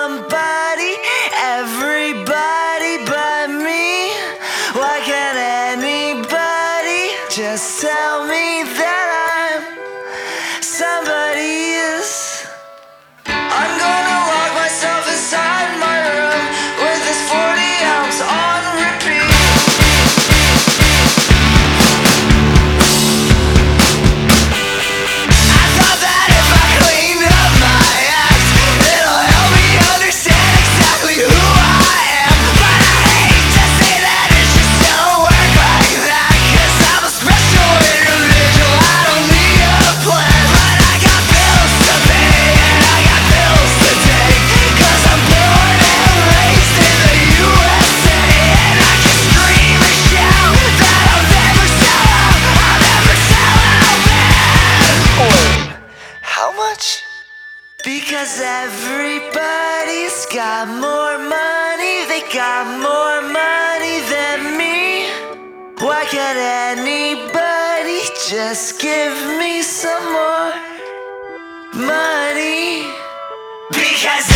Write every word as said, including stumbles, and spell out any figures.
somebody, everybody but me. Why can't anybody just tell me that I'm somebody else? I'm gonna lock myself inside my room with this forty ounce on repeat. I thought that if I cleaned up my act, it'll help me understand exactly who I am. But I hate to say that it just don't work like that, 'cause I'm a special individual, I don't need a plan. But I got bills to pay and I got bills to take, 'cause I'm born and raised in the U S A. And I can scream and shout that I'll never sell out, I'll never sell out, man. Wait, how much? Because everybody's got more money, they got more money than me. Why can't anybody just give me some more money? Because